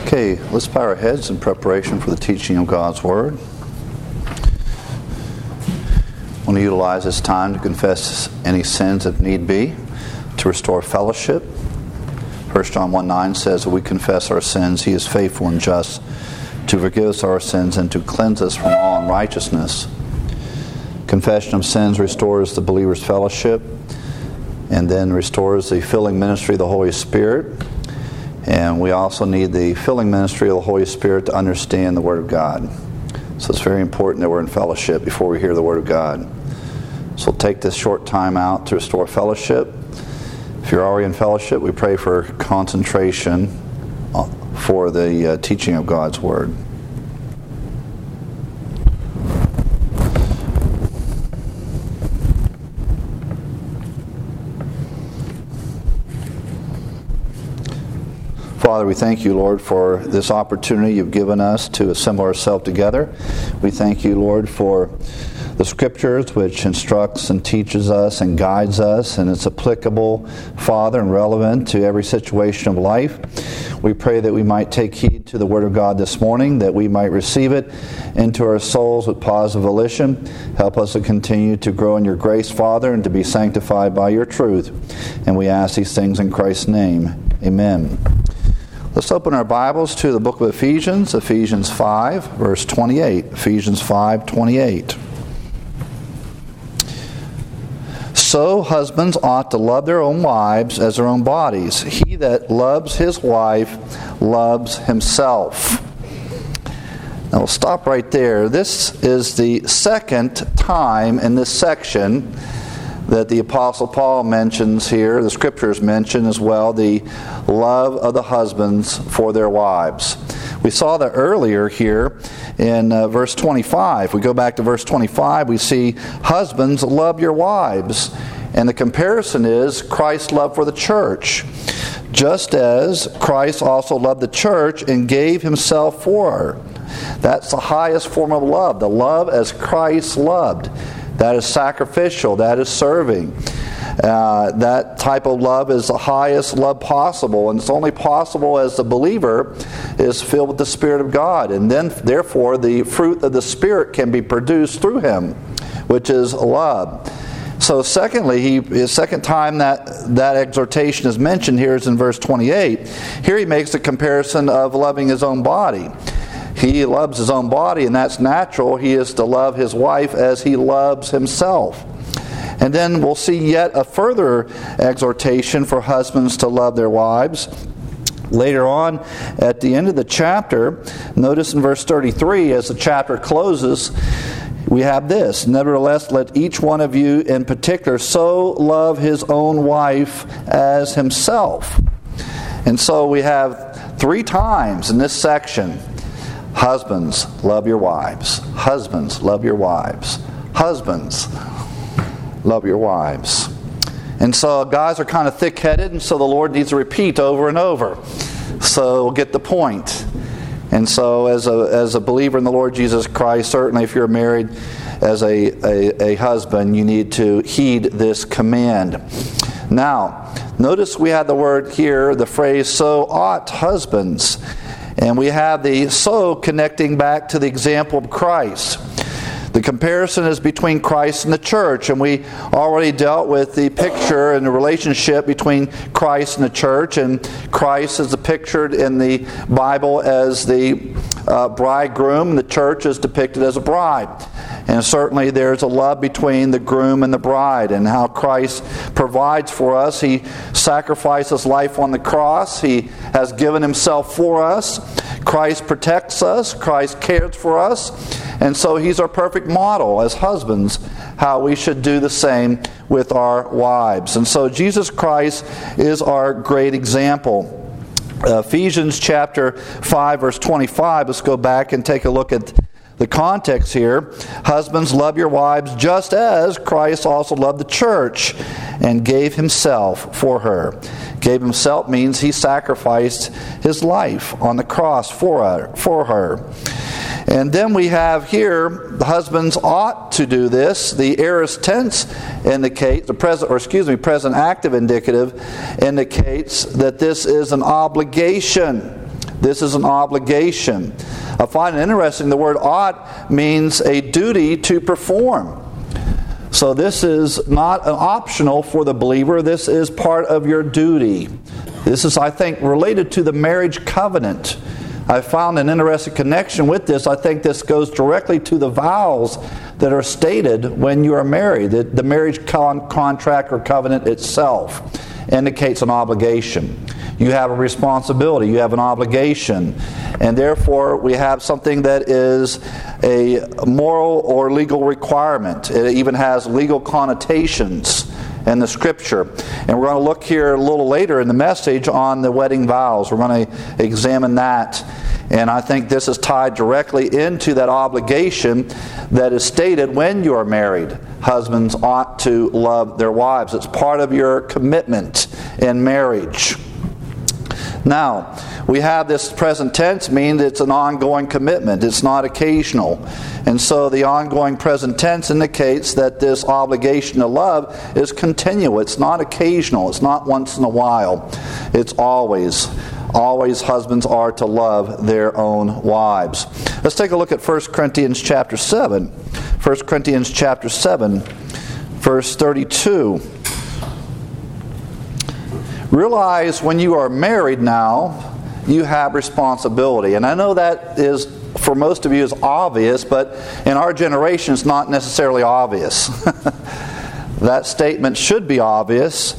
Okay, let's bow our heads in preparation for the teaching of God's Word. I want to utilize this time to confess any sins if need be, to restore fellowship. 1 John 1:9 says that we confess our sins. He is faithful and just to forgive us our sins and to cleanse us from all unrighteousness. Confession of sins restores the believer's fellowship and then restores the filling ministry of the Holy Spirit. And we also need the filling ministry of the Holy Spirit to understand the Word of God. So it's very important that we're in fellowship before we hear the Word of God. So we'll take this short time out to restore fellowship. If you're already in fellowship, we pray for concentration for the teaching of God's Word. Father, we thank you, Lord, for this opportunity you've given us to assemble ourselves together. We thank you, Lord, for the Scriptures, which instructs and teaches us and guides us, and it's applicable, Father, and relevant to every situation of life. We pray that we might take heed to the Word of God this morning, that we might receive it into our souls with positive volition. Help us to continue to grow in your grace, Father, and to be sanctified by your truth. And we ask these things in Christ's name. Amen. Let's open our Bibles to the book of Ephesians, Ephesians 5, verse 28. Ephesians 5:28. So husbands ought to love their own wives as their own bodies. He that loves his wife loves himself. Now we'll stop right there. This is the second time in this section that the Apostle Paul mentions here, the Scriptures mention as well, the love of the husbands for their wives. We saw that earlier here in verse 25. We go back to verse 25, we see, husbands, love your wives. And the comparison is Christ's love for the church. Just as Christ also loved the church and gave himself for her. That's the highest form of love, the love as Christ loved. That is sacrificial. That is serving. That type of love is the highest love possible. And it's only possible as the believer is filled with the Spirit of God. And then, therefore, the fruit of the Spirit can be produced through him, which is love. So secondly, the second time that exhortation is mentioned here is in verse 28. Here he makes the comparison of loving his own body. He loves his own body, and that's natural. He is to love his wife as he loves himself. And then we'll see yet a further exhortation for husbands to love their wives. Later on, at the end of the chapter, notice in verse 33, as the chapter closes, we have this: nevertheless, let each one of you in particular so love his own wife as himself. And so we have three times in this section, husbands, love your wives. Husbands, love your wives. Husbands, love your wives. And so guys are kind of thick-headed, and so the Lord needs to repeat over and over. So we'll get the point. And so as a believer in the Lord Jesus Christ, certainly if you're married as a husband, you need to heed this command. Now, notice we had the word here, the phrase, so ought husbands. And we have the so connecting back to the example of Christ. The comparison is between Christ and the church, and we already dealt with the picture and the relationship between Christ and the church, and Christ is pictured in the Bible as the bridegroom, the church is depicted as a bride. And certainly there's a love between the groom and the bride, and how Christ provides for us. He sacrificed his life on the cross. He has given himself for us. Christ protects us. Christ cares for us. And so he's our perfect model as husbands, how we should do the same with our wives. And so Jesus Christ is our great example. Ephesians chapter 5, verse 25. Let's go back and take a look at the context here. Husbands, love your wives just as Christ also loved the church and gave himself for her. Gave himself means he sacrificed his life on the cross for her. And then we have here, the husbands ought to do this. The aorist tense indicates, present active indicative indicates that this is an obligation This is an obligation. I find it interesting, the word ought means a duty to perform. So this is not an optional for the believer. This is part of your duty. This is, I think, related to the marriage covenant. I found an interesting connection with this. I think this goes directly to the vows that are stated when you are married. The marriage contract or covenant itself indicates an obligation. You have a responsibility. You have an obligation. And therefore, we have something that is a moral or legal requirement. It even has legal connotations in the Scripture. And we're going to look here a little later in the message on the wedding vows. We're going to examine that. And I think this is tied directly into that obligation that is stated when you are married. Husbands ought to love their wives. It's part of your commitment in marriage. Now, we have this present tense means it's an ongoing commitment. It's not occasional. And so the ongoing present tense indicates that this obligation to love is continual. It's not occasional. It's not once in a while. It's always. Always husbands are to love their own wives. Let's take a look at 1 Corinthians chapter 7. 1 Corinthians chapter 7, verse 32. Realize when you are married now, you have responsibility. And I know that is, for most of you, is obvious, but in our generation it's not necessarily obvious. That statement should be obvious,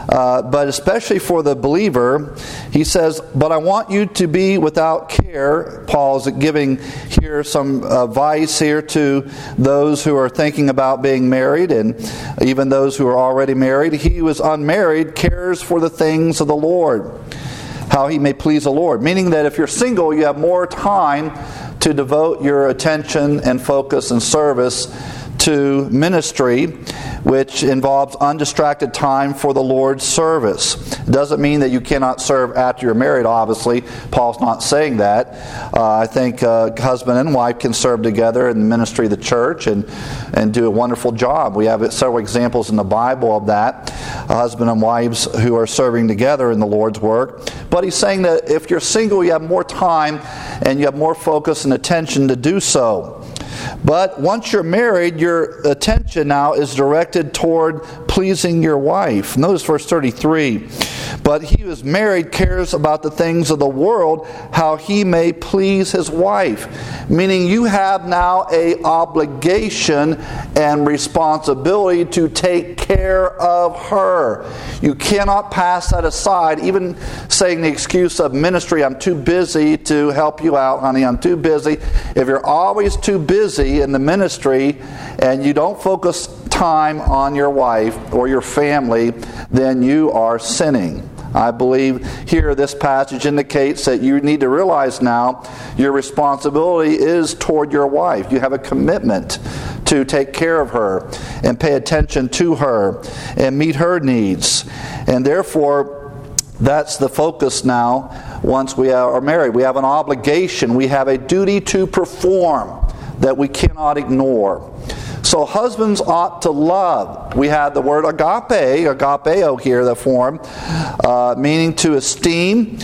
but especially for the believer, he says, but I want you to be without care. Paul's giving here some advice here to those who are thinking about being married, and even those who are already married. He who is unmarried cares for the things of the Lord, how he may please the Lord. Meaning that if you're single, you have more time to devote your attention and focus and service to ministry, which involves undistracted time for the Lord's service. It doesn't mean that you cannot serve after you're married, obviously. Paul's not saying that. I think husband and wife can serve together in the ministry of the church and do a wonderful job. We have several examples in the Bible of that. Husband and wives who are serving together in the Lord's work. But he's saying that if you're single, you have more time and you have more focus and attention to do so. But once you're married, your attention now is directed toward pleasing your wife. Notice verse 33. But he who is married cares about the things of the world, how he may please his wife. Meaning you have now an obligation and responsibility to take care of her. You cannot pass that aside, even saying the excuse of ministry, I'm too busy to help you out, honey, I'm too busy. If you're always too busy in the ministry and you don't focus time on your wife or your family, then you are sinning. I believe here this passage indicates that you need to realize now your responsibility is toward your wife. You have a commitment to take care of her and pay attention to her and meet her needs. And therefore, that's the focus now once we are married. We have an obligation. We have a duty to perform that we cannot ignore. So husbands ought to love. We have the word agape, agapeo here, the form, meaning to esteem.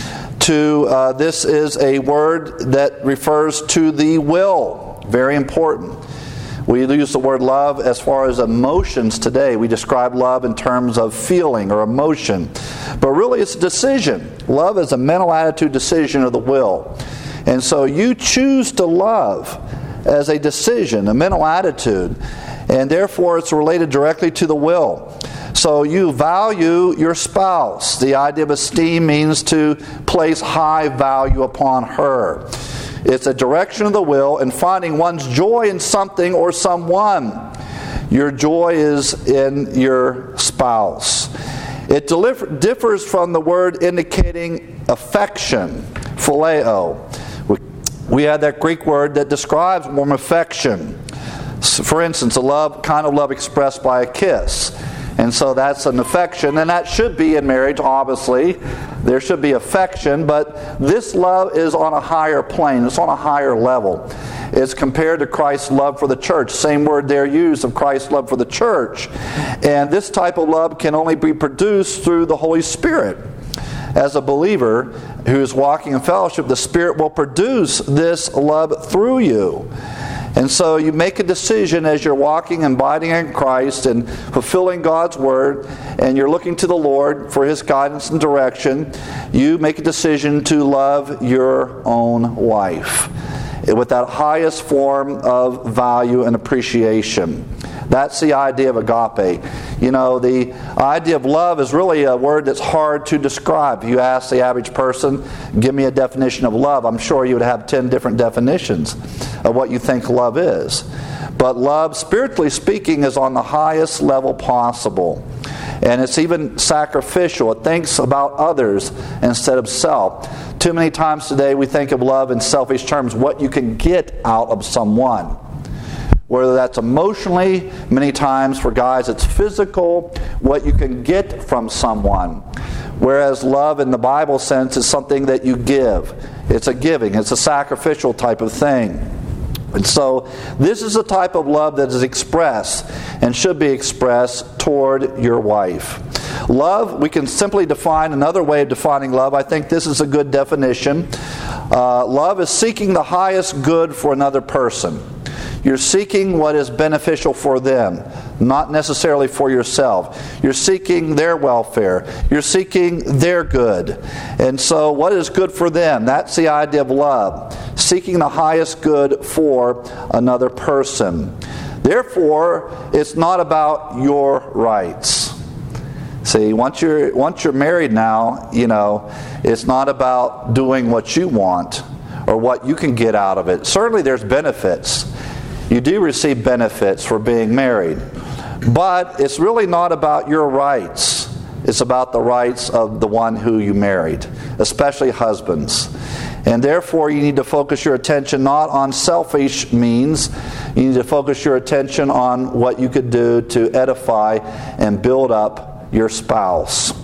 This is a word that refers to the will. Very important. We use the word love as far as emotions today. We describe love in terms of feeling or emotion. But really it's a decision. Love is a mental attitude decision of the will. And so you choose to love as a decision, a mental attitude, and therefore it's related directly to the will. So you value your spouse. The idea of esteem means to place high value upon her. It's a direction of the will and finding one's joy in something or someone. Your joy is in your spouse. It differs from the word indicating affection, phileo. We have that Greek word that describes warm affection. For instance, a kind of love expressed by a kiss. And so that's an affection, and that should be in marriage, obviously. There should be affection, but this love is on a higher plane. It's on a higher level. It's compared to Christ's love for the church. Same word there used of Christ's love for the church. And this type of love can only be produced through the Holy Spirit. as a believer who is walking in fellowship, the Spirit will produce this love through you. And so you make a decision as you're walking and abiding in Christ and fulfilling God's Word, and you're looking to the Lord for His guidance and direction. You make a decision to love your own wife with that highest form of value and appreciation. That's the idea of agape. You know, the idea of love is really a word that's hard to describe. If you ask the average person, give me a definition of love, I'm sure you would have 10 different definitions of what you think love is. But love, spiritually speaking, is on the highest level possible. And it's even sacrificial. It thinks about others instead of self. Too many times today we think of love in selfish terms, what you can get out of someone. Whether that's emotionally, many times for guys it's physical, what you can get from someone. Whereas love in the Bible sense is something that you give. It's a giving, it's a sacrificial type of thing. And so this is a type of love that is expressed and should be expressed toward your wife. Love, we can simply define another way of defining love. I think this is a good definition. Love is seeking the highest good for another person. You're seeking what is beneficial for them, not necessarily for yourself. You're seeking their welfare. You're seeking their good. And so what is good for them? That's the idea of love. Seeking the highest good for another person. Therefore, it's not about your rights. See, once you're married now, you know, it's not about doing what you want or what you can get out of it. Certainly there's benefits. You do receive benefits for being married. But it's really not about your rights. It's about the rights of the one who you married, especially husbands. And therefore you need to focus your attention not on selfish means. You need to focus your attention on what you could do to edify and build up your spouse.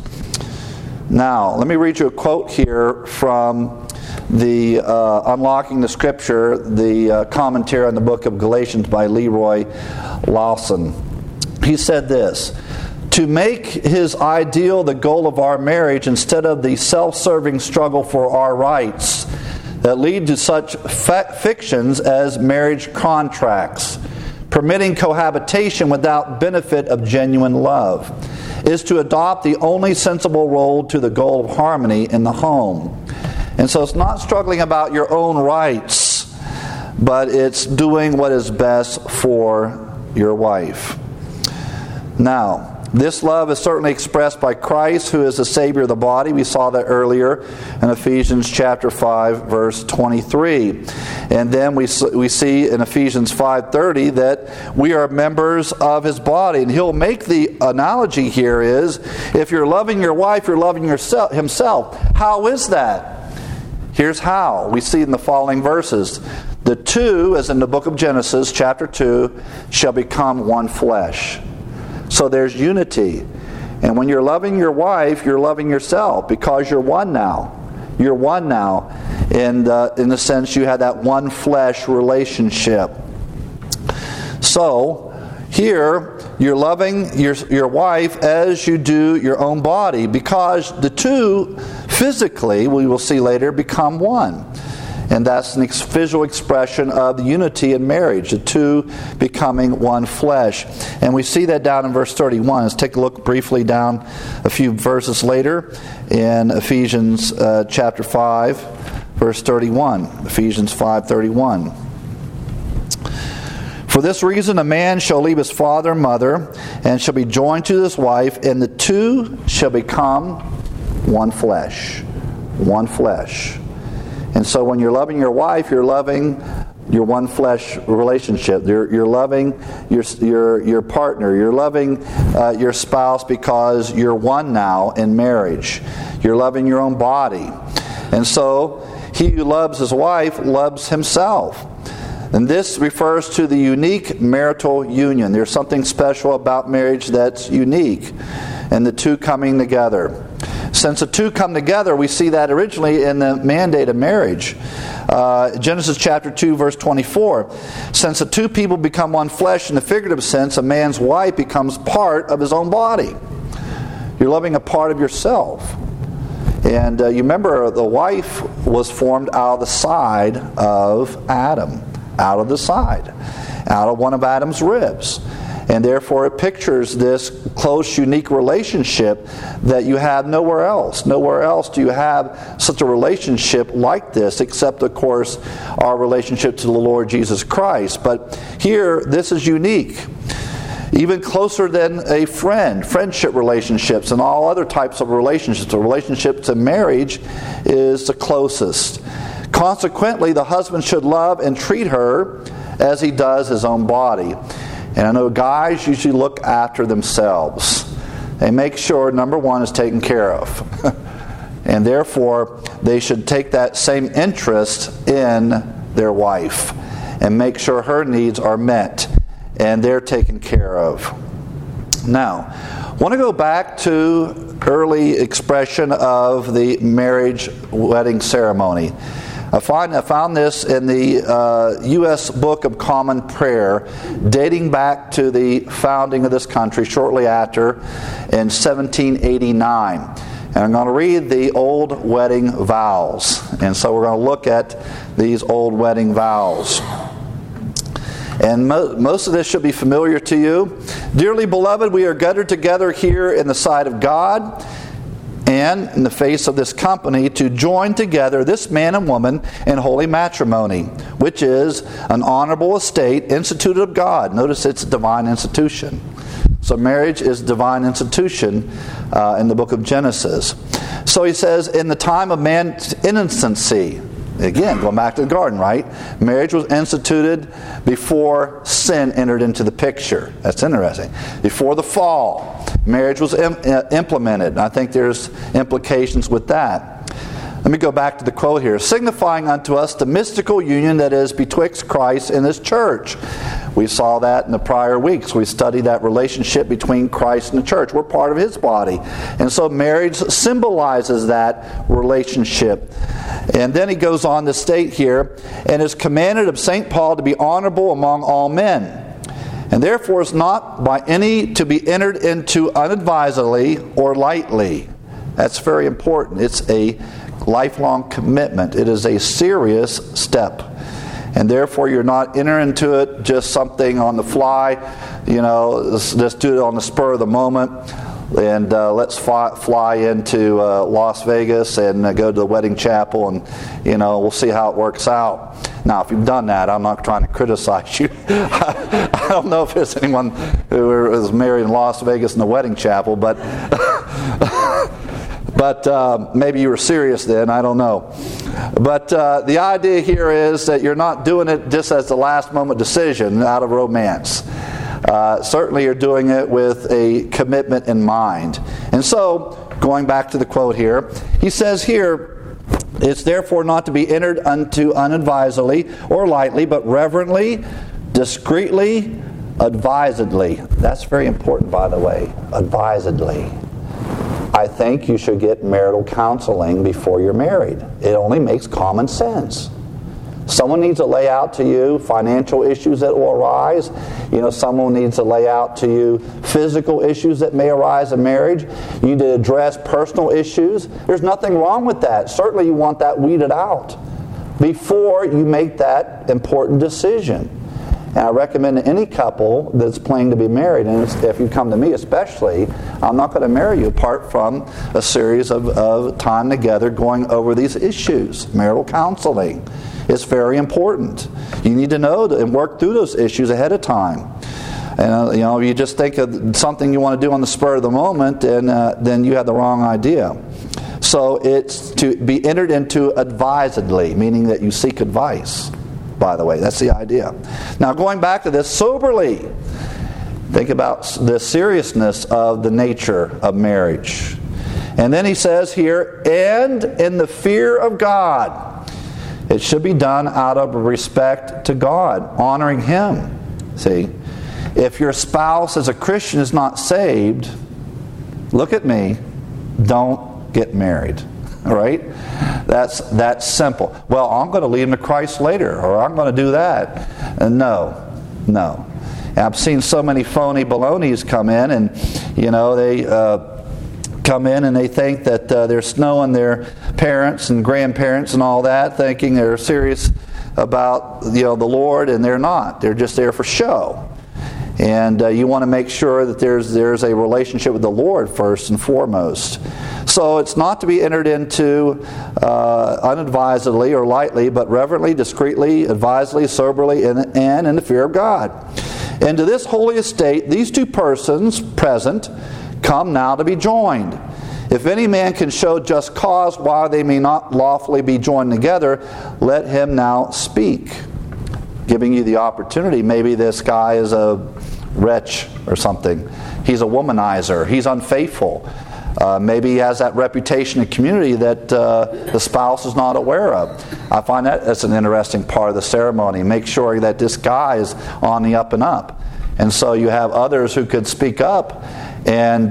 Now, let me read you a quote here from the Unlocking the Scripture, the commentary on the book of Galatians by Leroy Lawson. He said this: to make his ideal the goal of our marriage instead of the self-serving struggle for our rights that lead to such fictions as marriage contracts, permitting cohabitation without benefit of genuine love, is to adopt the only sensible road to the goal of harmony in the home. And so it's not struggling about your own rights, but it's doing what is best for your wife. Now, this love is certainly expressed by Christ, who is the Savior of the body. We saw that earlier in Ephesians chapter 5, verse 23. And then we see in Ephesians 5:30 that we are members of His body. And he'll make the analogy here is, if you're loving your wife, you're loving Himself. How is that? Here's how. We see in the following verses. The two, as in the book of Genesis, chapter 2, shall become one flesh. So there's unity. And when you're loving your wife, you're loving yourself because you're one now. You're one now. And in the sense you have that one flesh relationship. So here, you're loving your wife as you do your own body, because the two physically, we will see later, become one. And that's an visual expression of the unity in marriage, the two becoming one flesh. And we see that down in verse 31. Let's take a look briefly down a few verses later in Ephesians chapter 5, verse 31. Ephesians 5:31. For this reason a man shall leave his father and mother, and shall be joined to his wife, and the two shall become one flesh. One flesh. And so when you're loving your wife, you're loving your one flesh relationship. You're loving your partner. You're loving your spouse because you're one now in marriage. You're loving your own body. And so he who loves his wife loves himself. And this refers to the unique marital union. There's something special about marriage that's unique, and the two coming together. Since the two come together, we see that originally in the mandate of marriage. Genesis chapter 2, verse 24. Since the two people become one flesh in the figurative sense, a man's wife becomes part of his own body. You're loving a part of yourself. And you remember the wife was formed out of the side of Adam, out of the side, out of one of Adam's ribs. And therefore it pictures this close, unique relationship that you have nowhere else. Nowhere else do you have such a relationship like this, except, of course, our relationship to the Lord Jesus Christ. But here, this is unique. Even closer than a friend, friendship relationships and all other types of relationships. The relationship to marriage is the closest. Consequently, the husband should love and treat her as he does his own body. And I know guys usually look after themselves. They make sure number one is taken care of. And therefore, they should take that same interest in their wife and make sure her needs are met and they're taken care of. Now, I want to go back to early expression of the marriage wedding ceremony. I found this in the U.S. Book of Common Prayer, dating back to the founding of this country shortly after, in 1789. And I'm going to read the old wedding vows. And so we're going to look at these old wedding vows. And most of this should be familiar to you. Dearly beloved, we are gathered together here in the sight of God and in the face of this company to join together this man and woman in holy matrimony, which is an honorable estate instituted of God. Notice it's a divine institution. So marriage is a divine institution in the book of Genesis. So he says, in the time of man's innocency, again, going back to the garden, right? Marriage was instituted before sin entered into the picture. That's interesting. Before the fall, marriage was implemented. And I think there's implications with that. Let me go back to the quote here. Signifying unto us the mystical union that is betwixt Christ and His church. We saw that in the prior weeks. We studied that relationship between Christ and the church. We're part of His body. And so marriage symbolizes that relationship. And then he goes on to state here, and is commanded of St. Paul to be honorable among all men. And therefore is not by any to be entered into unadvisedly or lightly. That's very important. It's a lifelong commitment. It is a serious step. And therefore you're not entering into it just something on the fly, let's do it on the spur of the moment. And let's fly into Las Vegas and go to the wedding chapel, and we'll see how it works out. Now, if you've done that, I'm not trying to criticize you. I don't know if there's anyone who is married in Las Vegas in the wedding chapel, but maybe you were serious then. I don't know. But the idea here is that you're not doing it just as the last moment decision out of romance. Certainly you're doing it with a commitment in mind. And so, going back to the quote here, he says here, it's therefore not to be entered unto unadvisedly or lightly, but reverently, discreetly, advisedly. That's very important, by the way, advisedly. I think you should get marital counseling before you're married. It only makes common sense. Someone needs to lay out to you financial issues that will arise. Someone needs to lay out to you physical issues that may arise in marriage. You need to address personal issues. There's nothing wrong with that. Certainly you want that weeded out before you make that important decision. And I recommend any couple that's planning to be married, and if you come to me especially, I'm not going to marry you apart from a series of time together going over these issues. Marital counseling. It's very important. You need to know and work through those issues ahead of time. And if you just think of something you want to do on the spur of the moment, and then you have the wrong idea. So it's to be entered into advisedly, meaning that you seek advice. By the way, that's the idea. Now, going back to this, soberly. Think about the seriousness of the nature of marriage. And then he says here, and in the fear of God. It should be done out of respect to God, honoring Him. See, if your spouse as a Christian is not saved, look at me, don't get married. All right? That's simple. Well, I'm going to lead him to Christ later, or I'm going to do that. And no. And I've seen so many phony balonies come in, and they come in and they think that they're snowing their parents and grandparents and all that, thinking they're serious about the Lord, and they're not. They're just there for show. And you want to make sure that there's a relationship with the Lord first and foremost. So it's not to be entered into unadvisedly or lightly, but reverently, discreetly, advisedly, soberly, and in the fear of God. And to this holy estate, these two persons present come now to be joined. If any man can show just cause why they may not lawfully be joined together, let him now speak. Giving you the opportunity. Maybe this guy is a wretch or something. He's a womanizer. He's unfaithful. Maybe he has that reputation in the community that the spouse is not aware of. I find that's an interesting part of the ceremony. Make sure that this guy is on the up and up. And so you have others who could speak up and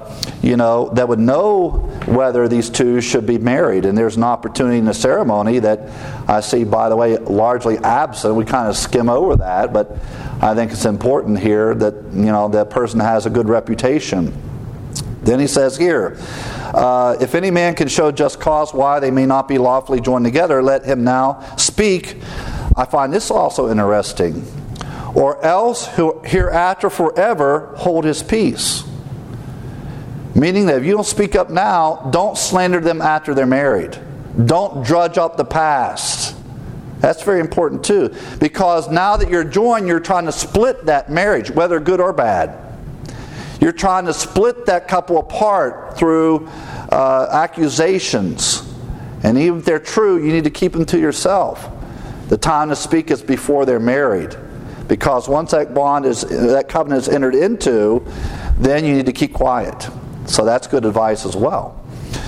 that would know whether these two should be married. And there's an opportunity in the ceremony that I see, by the way, largely absent. We kind of skim over that, but I think it's important here that that person has a good reputation. Then he says here, if any man can show just cause why they may not be lawfully joined together, let him now speak. I find this also interesting. Or else hereafter forever hold his peace. Meaning that if you don't speak up now, don't slander them after they're married. Don't drudge up the past. That's very important too. Because now that you're joined, you're trying to split that marriage, whether good or bad. You're trying to split that couple apart through accusations. And even if they're true, you need to keep them to yourself. The time to speak is before they're married. Because once that covenant is entered into, then you need to keep quiet. So that's good advice as well.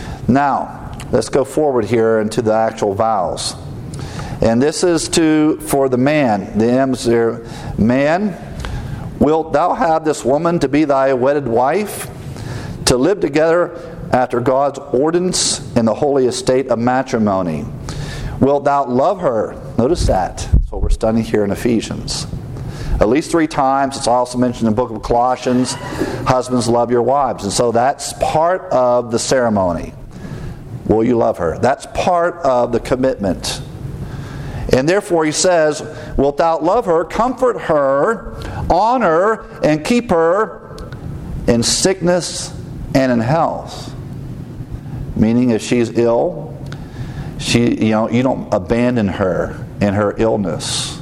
Now, let's go forward here into the actual vows. And this is for the man. The M's there. Man, wilt thou have this woman to be thy wedded wife, to live together after God's ordinance in the holy estate of matrimony? Wilt thou love her? Notice that. That's what we're studying here in Ephesians. At least 3 times. It's also mentioned in the book of Colossians. Husbands, love your wives. And so that's part of the ceremony. Will you love her? That's part of the commitment. And therefore he says, wilt thou love her, comfort her, honor, and keep her in sickness and in health. Meaning if she's ill, you don't abandon her in her illness.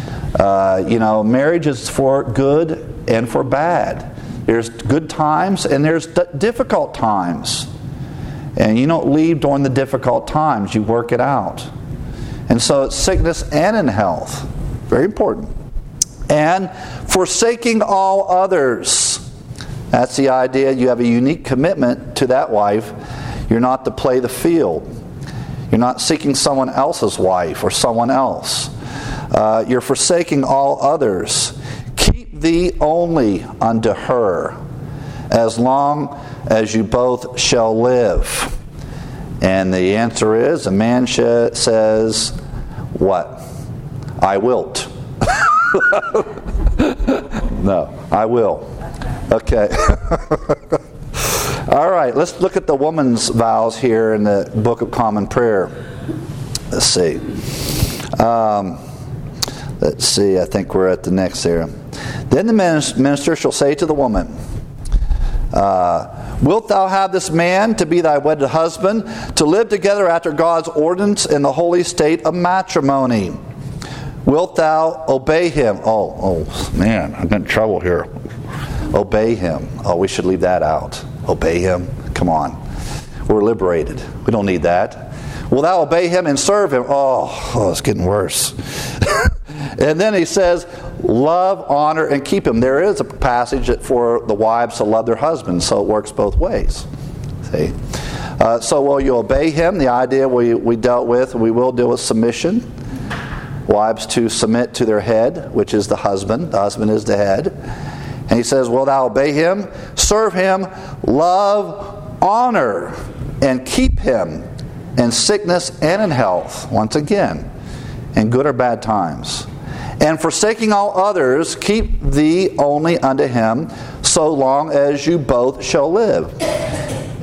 Marriage is for good and for bad. There's good times and there's difficult times. And you don't leave during the difficult times. You work it out. And so it's sickness and in health. Very important. And forsaking all others. That's the idea. You have a unique commitment to that wife. You're not to play the field. You're not seeking someone else's wife or someone else. You're forsaking all others. Keep thee only unto her, as long as you both shall live. And the answer is, a man says, what? I wilt. No, I will. Okay. All right, let's look at the woman's vows here in the Book of Common Prayer. Let's see. I think we're at the next there. Then the minister shall say to the woman, wilt thou have this man to be thy wedded husband, to live together after God's ordinance in the holy state of matrimony? Wilt thou obey him? Oh man, I'm in trouble here. Obey him. Oh, we should leave that out. Obey him? Come on. We're liberated. We don't need that. Will thou obey him and serve him? Oh, it's getting worse. And then he says, love, honor, and keep him. There is a passage for the wives to love their husbands, so it works both ways. See? So will you obey him? The idea we dealt with, we will deal with submission. Wives to submit to their head, which is the husband. The husband is the head. And he says, will thou obey him, serve him, love, honor, and keep him in sickness and in health, once again, in good or bad times. And forsaking all others, keep thee only unto him, so long as you both shall live.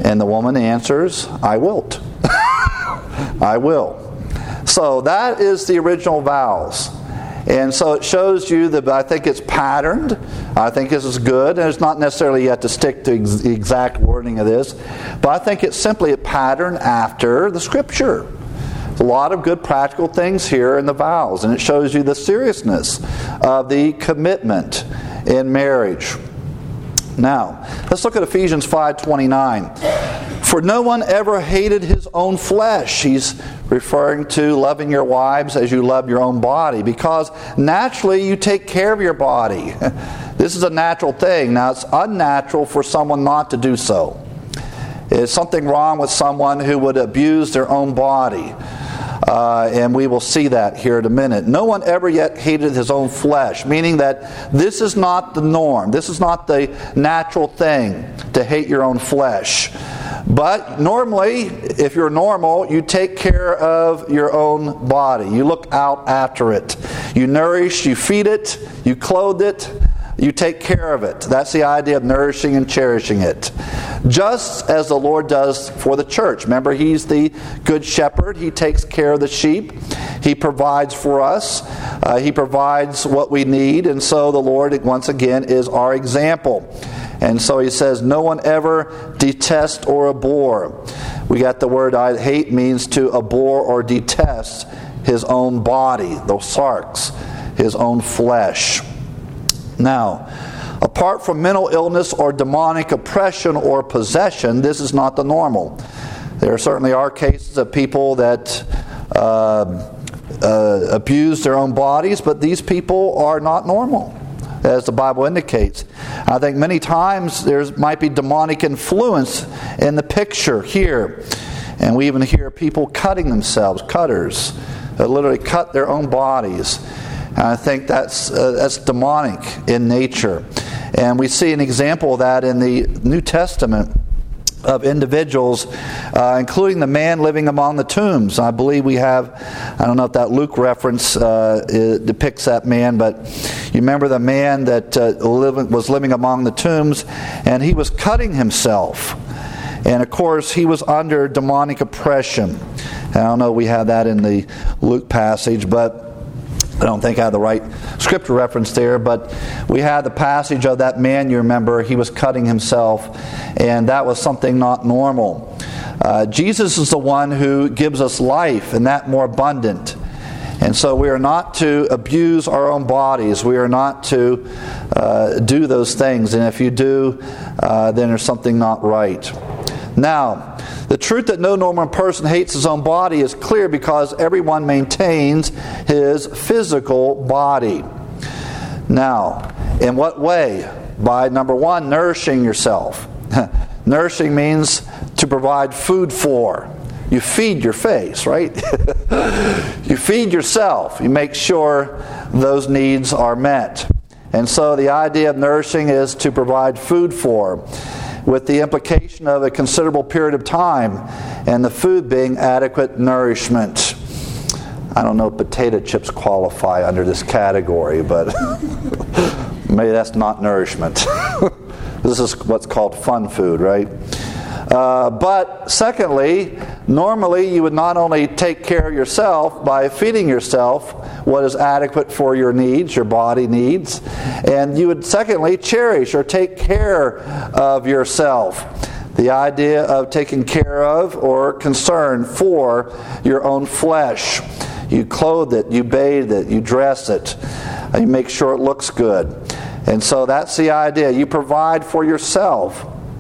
And the woman answers, I wilt. I will. So that is the original vows. And so it shows you that I think it's patterned. I think this is good. And it's not necessarily you have to stick to the exact wording of this. But I think it's simply a pattern after the Scripture. There's a lot of good practical things here in the vows. And it shows you the seriousness of the commitment in marriage. Now, let's look at Ephesians 5:29. For no one ever hated his own flesh. He's referring to loving your wives as you love your own body, because naturally you take care of your body. This is a natural thing. Now, it's unnatural for someone not to do so. Is something wrong with someone who would abuse their own body? And we will see that here in a minute. No one ever yet hated his own flesh, meaning that this is not the norm. This is not the natural thing to hate your own flesh. But normally, if you're normal, you take care of your own body. You look out after it. You nourish, you feed it, you clothe it, you take care of it. That's the idea of nourishing and cherishing it. Just as the Lord does for the church. Remember, He's the good shepherd. He takes care of the sheep. He provides for us. He provides what we need. And so the Lord, once again, is our example. And so He says, no one ever detest or abhor. We got the word I hate means to abhor or detest his own body, the sarx, his own flesh. Now, apart from mental illness or demonic oppression or possession, this is not the normal. There certainly are cases of people that abuse their own bodies, but these people are not normal, as the Bible indicates. I think many times there might be demonic influence in the picture here. And we even hear people cutting themselves, cutters, that literally cut their own bodies. And I think that's demonic in nature. And we see an example of that in the New Testament of individuals, including the man living among the tombs. I believe we have, I don't know if that Luke reference depicts that man, but you remember the man that was living among the tombs, and he was cutting himself. And of course, he was under demonic oppression. And I don't know if we have that in the Luke passage, but I don't think I have the right scripture reference there, but we had the passage of that man, you remember, he was cutting himself, and that was something not normal. Jesus is the one who gives us life, and that more abundant. And so we are not to abuse our own bodies. We are not to do those things. And if you do, then there's something not right. Now, the truth that no normal person hates his own body is clear because everyone maintains his physical body. Now, in what way? By, number one, nourishing yourself. Nourishing means to provide food for. You feed your face, right? You feed yourself. You make sure those needs are met. And so the idea of nourishing is to provide food for, with the implication of a considerable period of time, and the food being adequate nourishment. I don't know if potato chips qualify under this category, but maybe that's not nourishment. This is what's called fun food, right? But secondly, normally you would not only take care of yourself by feeding yourself what is adequate for your needs, your body needs, and you would secondly cherish or take care of yourself. The idea of taking care of or concern for your own flesh. You clothe it, you bathe it, you dress it, you make sure it looks good. And so that's the idea. You provide for yourself.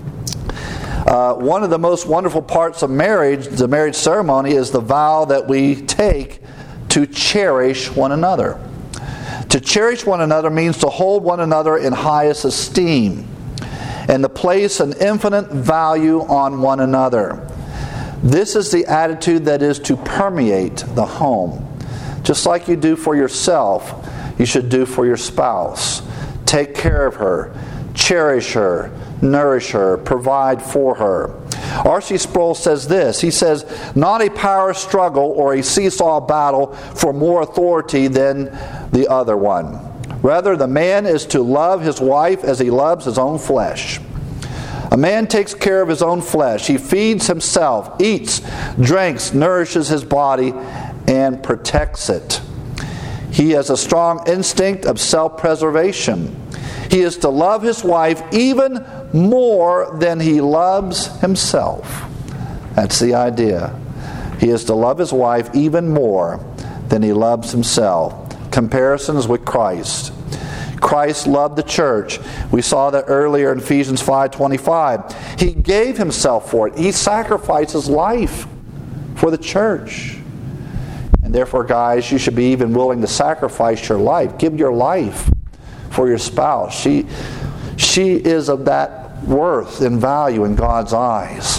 One of the most wonderful parts of marriage, the marriage ceremony, is the vow that we take to cherish one another. To cherish one another means to hold one another in highest esteem and to place an infinite value on one another. This is the attitude that is to permeate the home. Just like you do for yourself, you should do for your spouse. Take care of her, cherish her, nourish her, provide for her. R.C. Sproul says this. He says, not a power struggle or a seesaw battle for more authority than the other one. Rather, the man is to love his wife as he loves his own flesh. A man takes care of his own flesh. He feeds himself, eats, drinks, nourishes his body, and protects it. He has a strong instinct of self-preservation. He is to love his wife even more than he loves himself. That's the idea. He is to love his wife even more than he loves himself. Comparisons with Christ. Christ loved the church. We saw that earlier in Ephesians 5:25. He gave himself for it. He sacrificed his life for the church. And therefore, guys, you should be even willing to sacrifice your life. Give your life for your spouse. She is of that worth and value in God's eyes.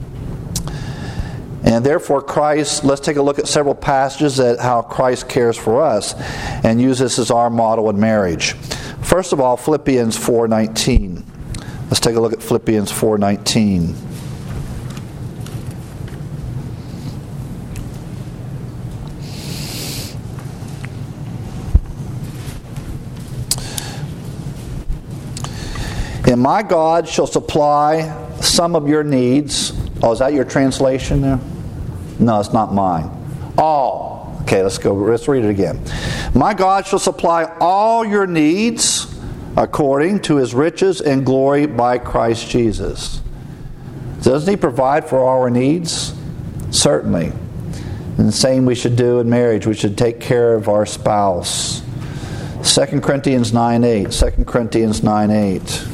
And therefore Christ, let's take a look at several passages at how Christ cares for us and use this as our model in marriage. First of all, Philippians 4:19. Let's take a look at Philippians 4:19. And my God shall supply some of your needs. Oh, is that your translation there? No, it's not mine. All. Okay, let's read it again. My God shall supply all your needs according to his riches and glory by Christ Jesus. Doesn't he provide for all our needs? Certainly. And the same we should do in marriage. We should take care of our spouse. 2 Corinthians 9:8. 2 Corinthians 9:8.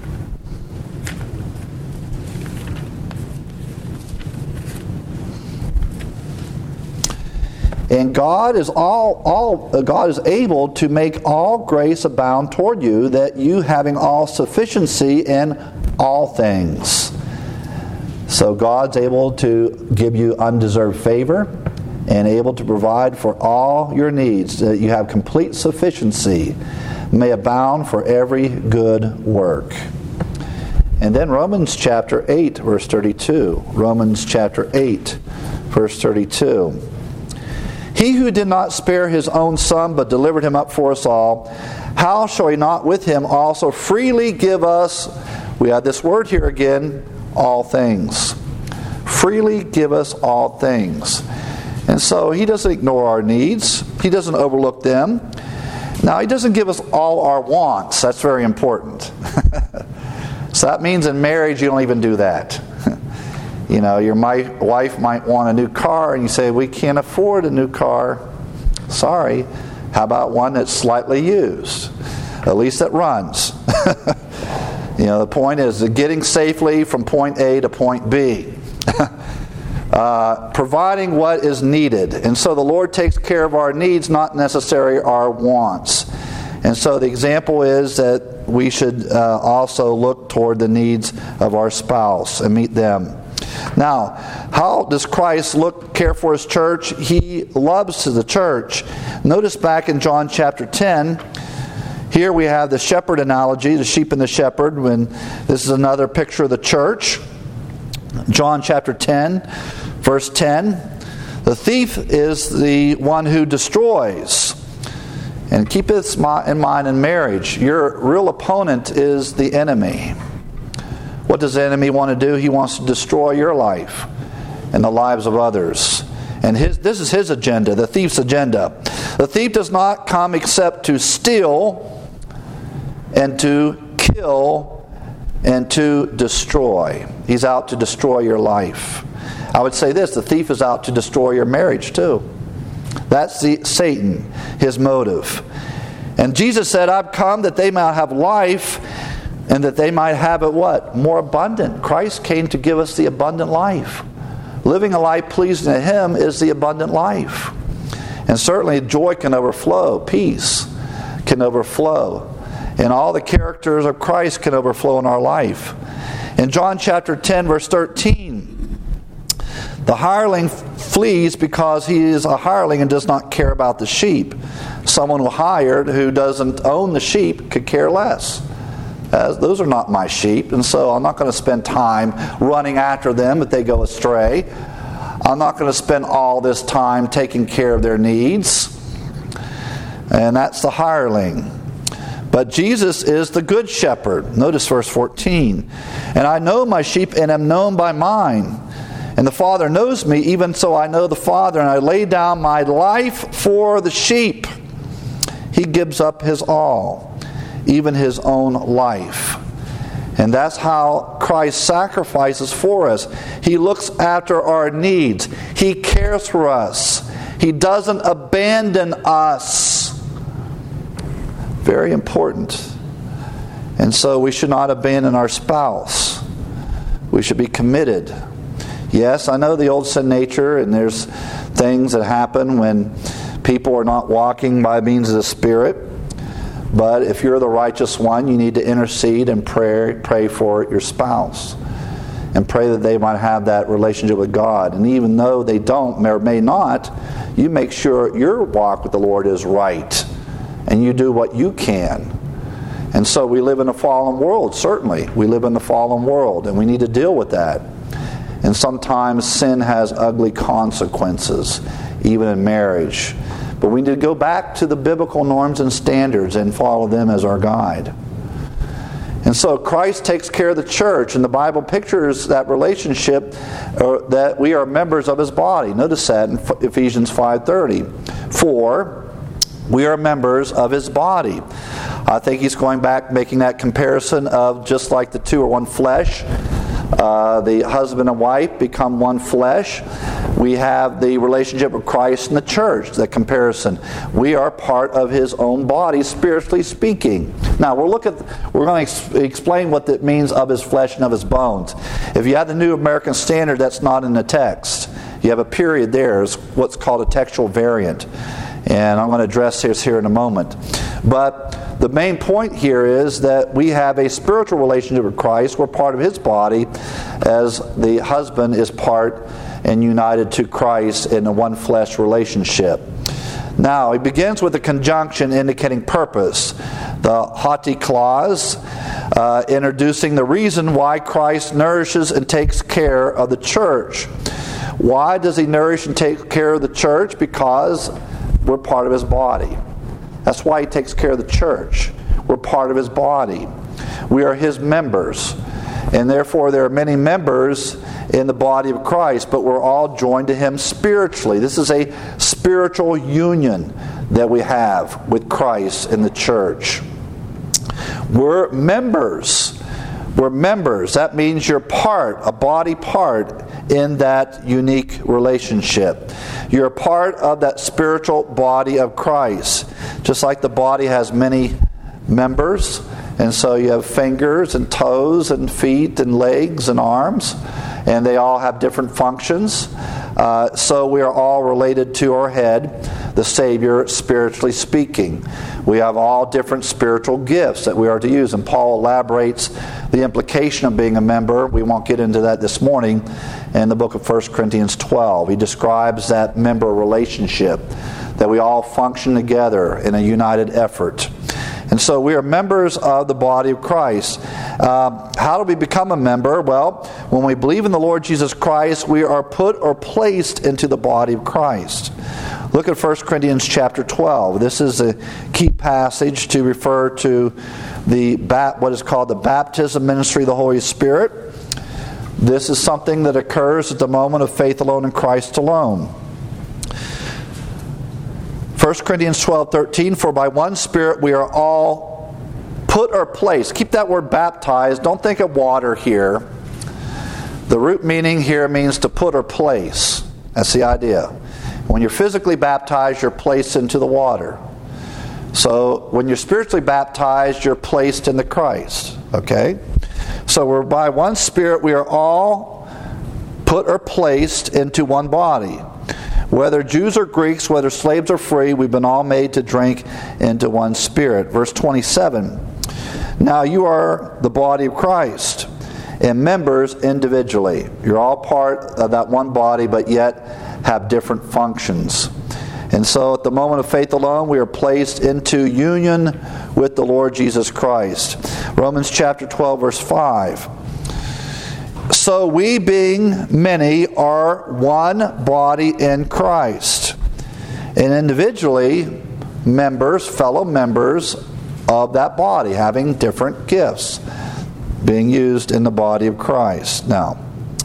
And God is God is able to make all grace abound toward you, that you having all sufficiency in all things. So God's able to give you undeserved favor and able to provide for all your needs, that you have complete sufficiency, may abound for every good work. And then Romans chapter 8, verse 32. Romans chapter 8, verse 32. He who did not spare his own son, but delivered him up for us all, how shall he not with him also freely give us, we have this word here again, all things. Freely give us all things. And so he doesn't ignore our needs. He doesn't overlook them. Now, he doesn't give us all our wants. That's very important. So that means in marriage you don't even do that. You know, your wife might want a new car, and you say, we can't afford a new car. Sorry. How about one that's slightly used? At least it runs. You know, the point is getting safely from point A to point B. Providing what is needed. And so the Lord takes care of our needs, not necessarily our wants. And so the example is that we should also look toward the needs of our spouse and meet them. Now, how does Christ care for his church? He loves the church. Notice back in John chapter 10, here we have the shepherd analogy, the sheep and the shepherd. When this is another picture of the church. John chapter 10, verse 10. The thief is the one who destroys. And keep this in mind in marriage. Your real opponent is the enemy. What does the enemy want to do? He wants to destroy your life and the lives of others. And this is his agenda, the thief's agenda. The thief does not come except to steal and to kill and to destroy. He's out to destroy your life. I would say this, the thief is out to destroy your marriage too. That's Satan, his motive. And Jesus said, I've come that they might have life, and that they might have it what? More abundant. Christ came to give us the abundant life. Living a life pleasing to him is the abundant life. And certainly joy can overflow. Peace can overflow. And all the characters of Christ can overflow in our life. In John chapter 10, verse 13, the hireling flees because he is a hireling and does not care about the sheep. Someone who hired who doesn't own the sheep could care less. Those are not my sheep, and so I'm not going to spend time running after them if they go astray. I'm not going to spend all this time taking care of their needs. And that's the hireling. But Jesus is the good shepherd. Notice verse 14. And I know my sheep and am known by mine. And the Father knows me, even so I know the Father, and I lay down my life for the sheep. He gives up his all, even his own life. And that's how Christ sacrifices for us. He looks after our needs. He cares for us. He doesn't abandon us. Very important. And so we should not abandon our spouse. We should be committed. Yes, I know the old sin nature, and there's things that happen when people are not walking by means of the Spirit. But if you're the righteous one, you need to intercede and pray for your spouse. And pray that they might have that relationship with God. And even though they don't or may not, you make sure your walk with the Lord is right. And you do what you can. And so we live in a fallen world, certainly. We live in the fallen world, and we need to deal with that. And sometimes sin has ugly consequences, even in marriage. But we need to go back to the biblical norms and standards and follow them as our guide. And so Christ takes care of the church, and the Bible pictures that relationship that we are members of his body. Notice that in Ephesians 5:30. For we are members of his body. I think he's going back, making that comparison of just like the two are one flesh. The husband and wife become one flesh. We have the relationship of Christ and the church, the comparison. We are part of his own body, spiritually speaking. Now, we're going to explain what that means, of his flesh and of his bones. If you have the New American Standard, that's not in the text. You have a period there. It's what's called a textual variant. And I'm going to address this here in a moment. But the main point here is that we have a spiritual relationship with Christ. We're part of his body, as the husband is part and united to Christ in a one flesh relationship. Now, he begins with a conjunction indicating purpose. The hoti clause, introducing the reason why Christ nourishes and takes care of the church. Why does he nourish and take care of the church? Because we're part of his body. That's why he takes care of the church. We're part of his body. We are his members. And therefore there are many members in the body of Christ, but we're all joined to him spiritually. This is a spiritual union that we have with Christ in the church. We're members. We're members. That means you're part, a body part in that unique relationship. You're part of that spiritual body of Christ. Just like the body has many members, and so you have fingers and toes and feet and legs and arms, and they all have different functions. So we are all related to our head, the Savior, spiritually speaking. We have all different spiritual gifts that we are to use, and Paul elaborates the implication of being a member. We won't get into that this morning in the book of 1 Corinthians 12. He describes that member relationship, that we all function together in a united effort. And so we are members of the body of Christ. How do we become a member? Well, when we believe in the Lord Jesus Christ, we are put or placed into the body of Christ. Look at 1 Corinthians chapter 12. This is a key passage to refer to what is called the baptism ministry of the Holy Spirit. This is something that occurs at the moment of faith alone in Christ alone. 1 Corinthians 12:13, for by one Spirit we are all put or placed. Keep that word baptized. Don't think of water here. The root meaning here means to put or place. That's the idea. When you're physically baptized, you're placed into the water. So when you're spiritually baptized, you're placed into Christ. Okay? So we're by one Spirit we are all put or placed into one body. Whether Jews or Greeks, whether slaves or free, we've been all made to drink into one Spirit. Verse 27. Now you are the body of Christ, and members individually. You're all part of that one body, but yet have different functions. And so at the moment of faith alone, we are placed into union with the Lord Jesus Christ. Romans chapter 12, verse 5. So we, being many, are one body in Christ. And individually, members, fellow members of that body, having different gifts being used in the body of Christ. Now,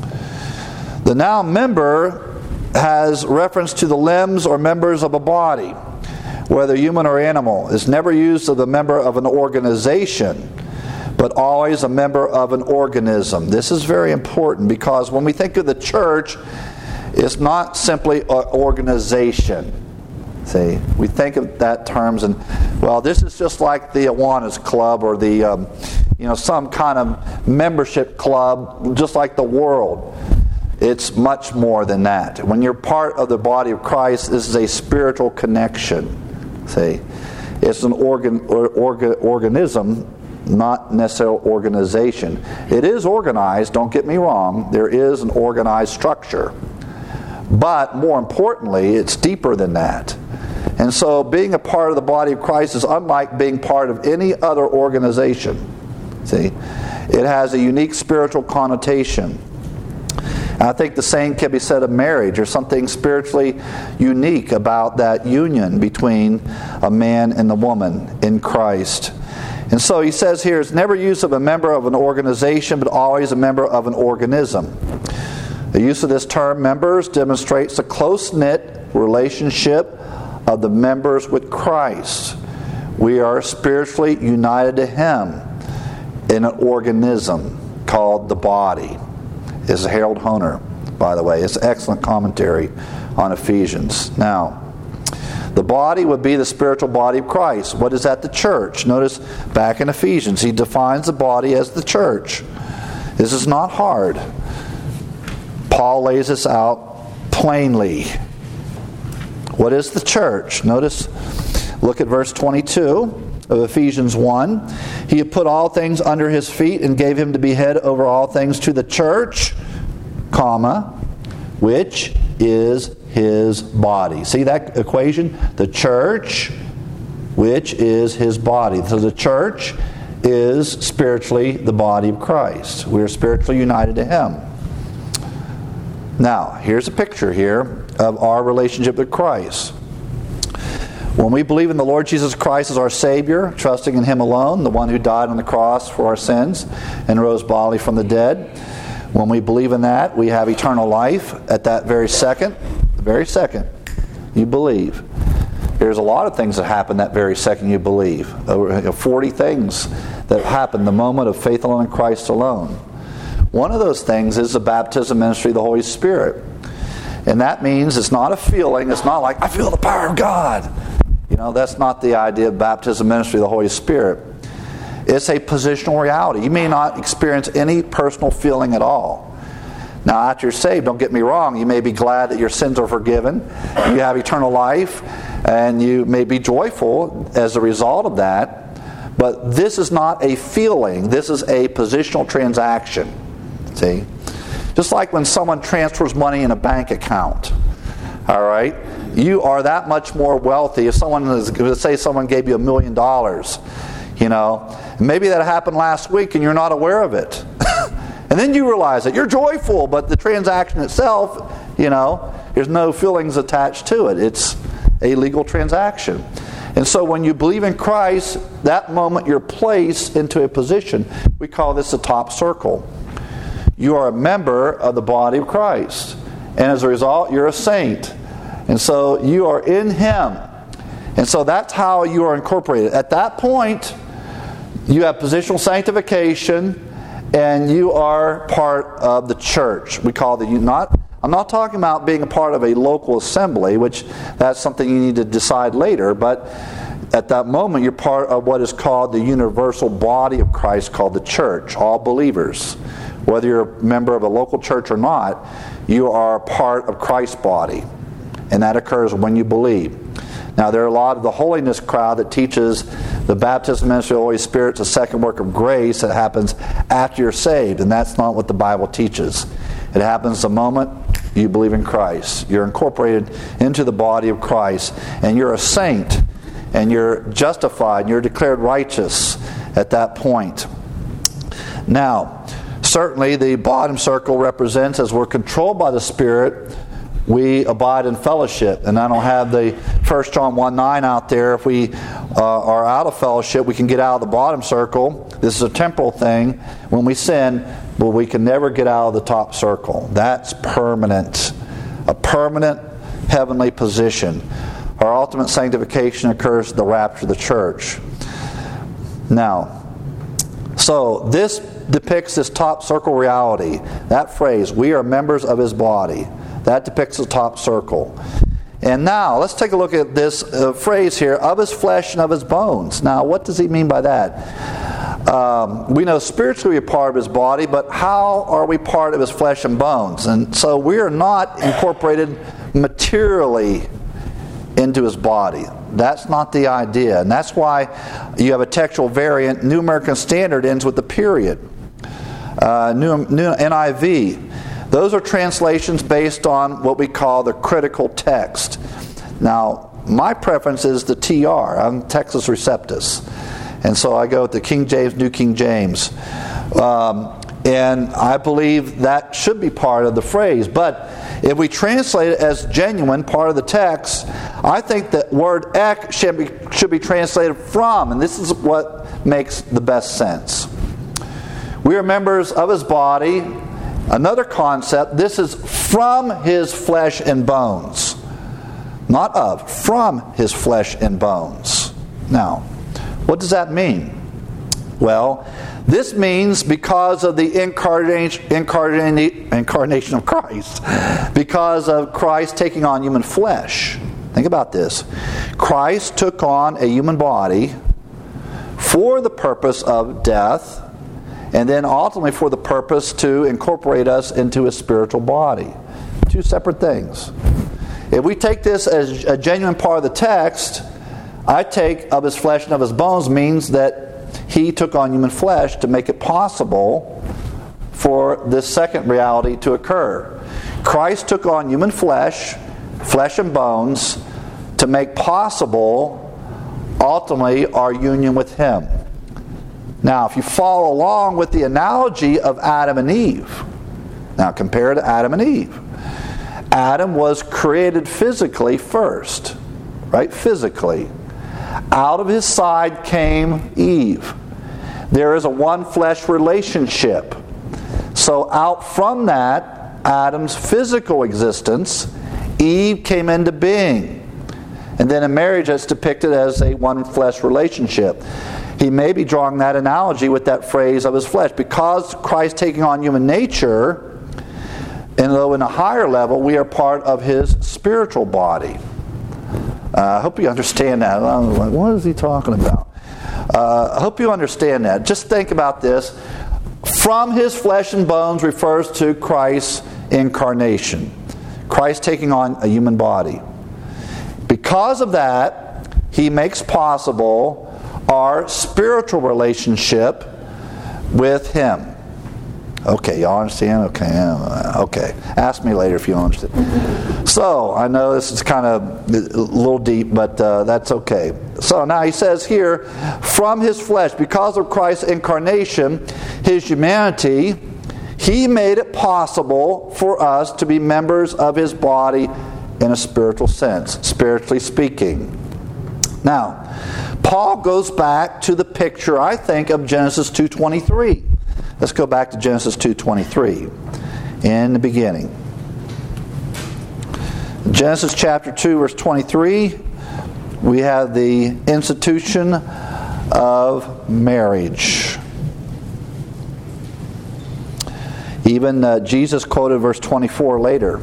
the noun member has reference to the limbs or members of a body, whether human or animal. It's never used of the member of an organization, but always a member of an organism. This is very important because when we think of the church, it's not simply an organization. See, we think of that terms and, well, this is just like the Awanas Club or the, some kind of membership club, just like the world. It's much more than that. When you're part of the body of Christ, this is a spiritual connection. See, it's an organism, not necessarily organization. It is organized, don't get me wrong. There is an organized structure. But more importantly, it's deeper than that. And so being a part of the body of Christ is unlike being part of any other organization. See, it has a unique spiritual connotation. And I think the same can be said of marriage. There's something spiritually unique about that union between a man and a woman in Christ. And so he says here, it's never use of a member of an organization, but always a member of an organism. The use of this term, members, demonstrates the close-knit relationship of the members with Christ. We are spiritually united to Him in an organism called the body. This is Harold Hoehner, by the way. It's an excellent commentary on Ephesians. Now, the body would be the spiritual body of Christ. What is that? The church. Notice back in Ephesians, he defines the body as the church. This is not hard. Paul lays this out plainly. What is the church? Notice, look at verse 22 of Ephesians 1. He had put all things under his feet and gave him to be head over all things to the church, comma, which is his body. See that equation? The church, which is his body. So the church is spiritually the body of Christ. We are spiritually united to Him. Now, here's a picture here of our relationship with Christ. When we believe in the Lord Jesus Christ as our Savior, trusting in Him alone, the one who died on the cross for our sins and rose bodily from the dead, when we believe in that, we have eternal life at that very second. The very second you believe. There's a lot of things that happen that very second you believe. Over 40 things that happen the moment of faith alone in Christ alone. One of those things is the baptism ministry of the Holy Spirit. And that means it's not a feeling. It's not like, I feel the power of God. That's not the idea of baptism ministry of the Holy Spirit. It's a positional reality. You may not experience any personal feeling at all. Now, after you're saved, don't get me wrong, you may be glad that your sins are forgiven. You have eternal life, and you may be joyful as a result of that. But this is not a feeling. This is a positional transaction. See? Just like when someone transfers money in a bank account. All right? You are that much more wealthy. If someone gave you $1 million, maybe that happened last week and you're not aware of it. And then you realize that you're joyful, but the transaction itself, there's no feelings attached to it. It's a legal transaction. And so when you believe in Christ, that moment you're placed into a position. We call this the top circle. You are a member of the body of Christ. And as a result, you're a saint. And so you are in Him. And so that's how you are incorporated. At that point, you have positional sanctification, and you are part of the church. We call I'm not talking about being a part of a local assembly, which that's something you need to decide later, but at that moment you're part of what is called the universal body of Christ, called the church, all believers. Whether you're a member of a local church or not, you are part of Christ's body. And that occurs when you believe. Now, there are a lot of the holiness crowd that teaches the baptism ministry of the Holy Spirit is a second work of grace that happens after you're saved. And that's not what the Bible teaches. It happens the moment you believe in Christ. You're incorporated into the body of Christ. And you're a saint. And you're justified. And you're declared righteous at that point. Now, certainly the bottom circle represents, as we're controlled by the Spirit, we abide in fellowship. And I don't have the 1 John 1:9 out there. If we are out of fellowship, we can get out of the bottom circle. This is a temporal thing when we sin, but we can never get out of the top circle. That's permanent. A permanent heavenly position. Our ultimate sanctification occurs at the rapture of the church. Now, so this depicts this top circle reality. That phrase, we are members of His body. That depicts the top circle. And now, let's take a look at this phrase here, of His flesh and of His bones. Now, what does He mean by that? We know spiritually we're part of His body, but how are we part of His flesh and bones? And so we are not incorporated materially into His body. That's not the idea. And that's why you have a textual variant. New American Standard ends with the period. New NIV. Those are translations based on what we call the critical text. Now, my preference is the TR. I'm Textus Receptus. And so I go with the King James, New King James. And I believe that should be part of the phrase. But if we translate it as genuine, part of the text, I think that word ek should be translated from. And this is what makes the best sense. We are members of His body. Another concept, this is from His flesh and bones. Not of, from His flesh and bones. Now, what does that mean? Well, this means because of the incarnation of Christ. Because of Christ taking on human flesh. Think about this. Christ took on a human body for the purpose of death, and then ultimately for the purpose to incorporate us into His spiritual body. Two separate things. If we take this as a genuine part of the text, I take of His flesh and of His bones means that He took on human flesh to make it possible for this second reality to occur. Christ took on human flesh and bones, to make possible, ultimately, our union with Him. Now, if you follow along with the analogy of Adam and Eve, now compare to Adam and Eve. Adam was created physically first, right? Physically. Out of his side came Eve. There is a one-flesh relationship. So out from that, Adam's physical existence, Eve came into being. And then in marriage, it's depicted as a one-flesh relationship. He may be drawing that analogy with that phrase of His flesh. Because Christ taking on human nature, and though in a higher level, we are part of His spiritual body. I hope you understand that. I'm like, what is he talking about? I hope you understand that. Just think about this. From His flesh and bones refers to Christ's incarnation. Christ taking on a human body. Because of that, He makes possible our spiritual relationship with Him. Okay, y'all understand? Okay. Ask me later if you don't understand. So, I know this is kind of a little deep, but that's okay. So, now he says here, from His flesh, because of Christ's incarnation, His humanity, He made it possible for us to be members of His body in a spiritual sense, spiritually speaking. Now, Paul goes back to the picture, I think, of Genesis 2:23. Let's go back to Genesis 2:23. In the beginning. Genesis chapter 2, verse 23, we have the institution of marriage. Even Jesus quoted verse 24 later.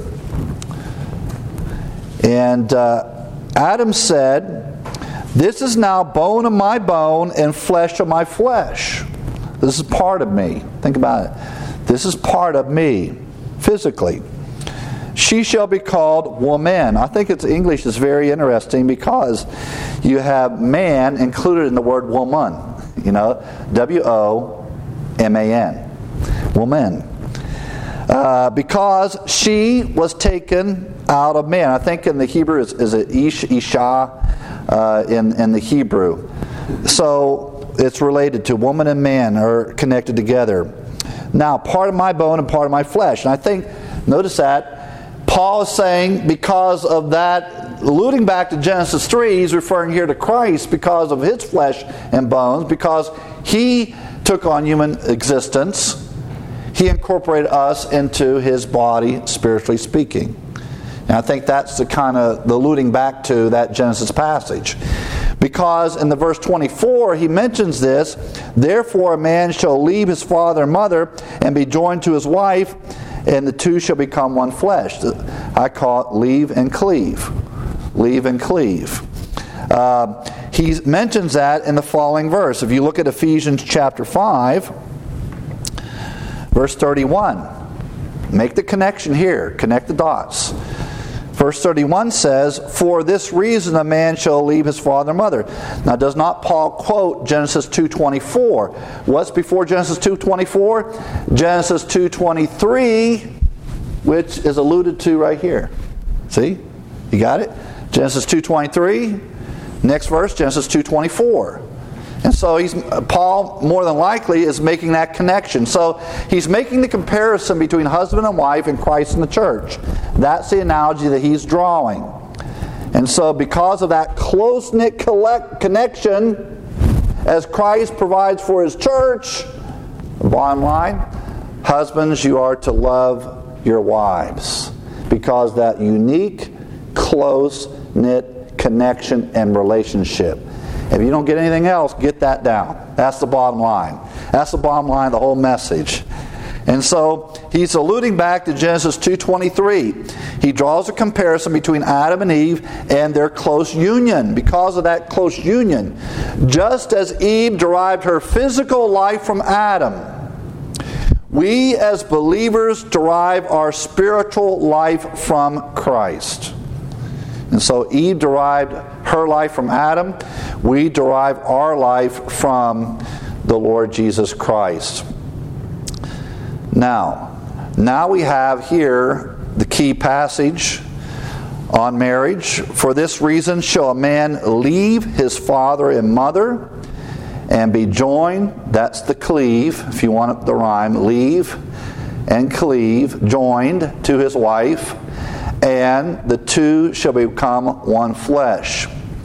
And Adam said, "This is now bone of my bone and flesh of my flesh." This is part of me. Think about it. This is part of me, physically. "She shall be called woman." I think its English is very interesting because you have man included in the word woman. You know, W-O-M-A-N. Woman. Because she was taken out of man. I think in the Hebrew is it Isha in the Hebrew. So it's related to woman and man are connected together. Now, part of my bone and part of my flesh. And I think, notice that Paul is saying because of that, alluding back to Genesis 3, he's referring here to Christ because of his flesh and bones, because he took on human existence. He incorporated us into his body, spiritually speaking. And I think that's the alluding back to that Genesis passage. Because in the verse 24, he mentions this, therefore a man shall leave his father and mother and be joined to his wife, and the two shall become one flesh. I call it leave and cleave. Leave and cleave. He mentions that in the following verse. If you look at Ephesians chapter 5, verse 31. Make the connection here. Connect the dots. Verse 31 says, for this reason a man shall leave his father and mother. Now does not Paul quote Genesis 2:24? What's before Genesis 2:24? Genesis 2:23, which is alluded to right here. See? You got it? Genesis 2:23. Next verse, Genesis 2:24. And so Paul, more than likely, is making that connection. So he's making the comparison between husband and wife and Christ and the church. That's the analogy that he's drawing. And so because of that close-knit connection, as Christ provides for his church, bottom line, husbands, you are to love your wives. Because that unique, close-knit connection and relationship. If you don't get anything else, get that down. That's the bottom line. That's the bottom line of the whole message. And so he's alluding back to Genesis 2:23. He draws a comparison between Adam and Eve and their close union. Because of that close union, just as Eve derived her physical life from Adam, we as believers derive our spiritual life from Christ. And so Eve derived her life from Adam. We derive our life from the Lord Jesus Christ. Now we have here the key passage on marriage. For this reason shall a man leave his father and mother and be joined, that's the cleave, if you want the rhyme, leave and cleave, joined to his wife, and the two shall become one flesh.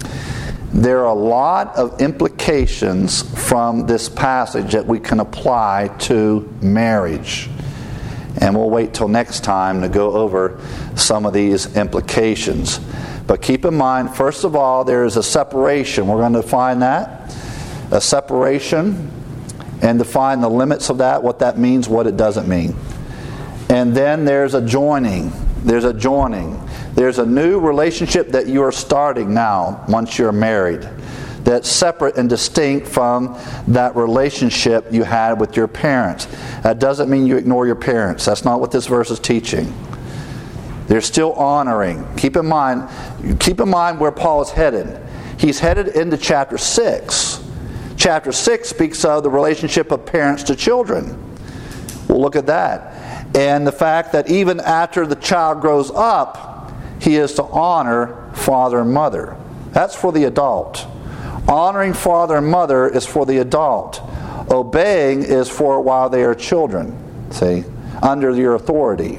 There are a lot of implications from this passage that we can apply to marriage. And we'll wait till next time to go over some of these implications. But keep in mind, first of all, there is a separation. We're going to define that. A separation, and define the limits of that, what that means, what it doesn't mean. And then there's a joining. There's a joining. There's a new relationship that you are starting now once you're married that's separate and distinct from that relationship you had with your parents. That doesn't mean you ignore your parents. That's not what this verse is teaching. They're still honoring. Keep in mind where Paul is headed. He's headed into chapter 6. Chapter 6 speaks of the relationship of parents to children. We'll look at that. And the fact that even after the child grows up, he is to honor father and mother. That's for the adult. Honoring father and mother is for the adult. Obeying is for while they are children, see, under your authority.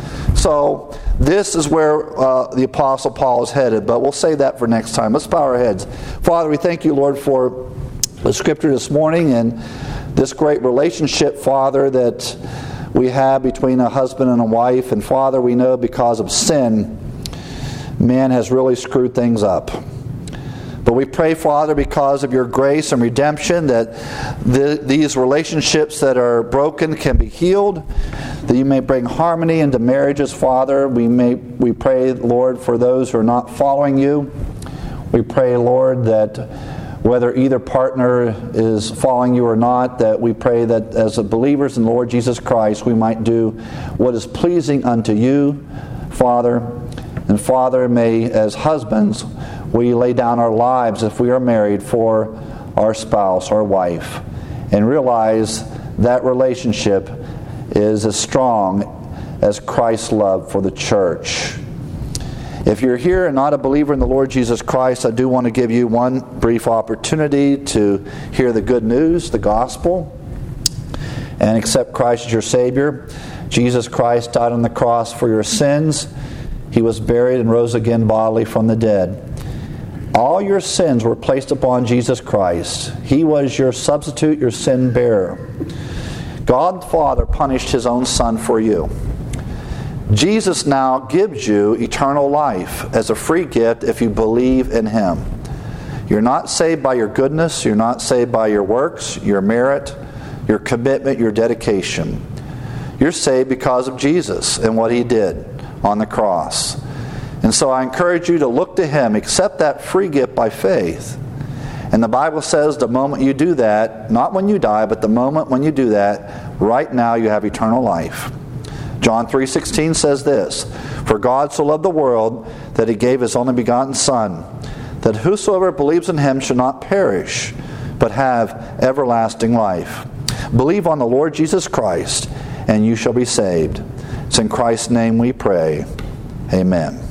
So this is where the Apostle Paul is headed, but we'll save that for next time. Let's bow our heads. Father, we thank you, Lord, for the Scripture this morning and this great relationship, Father, that we have between a husband and a wife. And Father, we know because of sin, man has really screwed things up. But we pray, Father, because of your grace and redemption, that these relationships that are broken can be healed, that you may bring harmony into marriages, Father. We pray, Lord, for those who are not following you. We pray, Lord, that whether either partner is following you or not, that we pray that as believers in the Lord Jesus Christ, we might do what is pleasing unto you, Father. And Father, may as husbands, we lay down our lives if we are married for our spouse, our wife, and realize that relationship is as strong as Christ's love for the church. If you're here and not a believer in the Lord Jesus Christ, I do want to give you one brief opportunity to hear the good news, the gospel, and accept Christ as your Savior. Jesus Christ died on the cross for your sins. He was buried and rose again bodily from the dead. All your sins were placed upon Jesus Christ. He was your substitute, your sin bearer. God the Father punished His own Son for you. Jesus now gives you eternal life as a free gift if you believe in Him. You're not saved by your goodness. You're not saved by your works, your merit, your commitment, your dedication. You're saved because of Jesus and what He did on the cross. And so I encourage you to look to Him, accept that free gift by faith. And the Bible says the moment you do that, not when you die, but the moment when you do that, right now you have eternal life. John 3:16 says this, "For God so loved the world that He gave His only begotten Son, that whosoever believes in Him should not perish, but have everlasting life." Believe on the Lord Jesus Christ, and you shall be saved. It's in Christ's name we pray. Amen.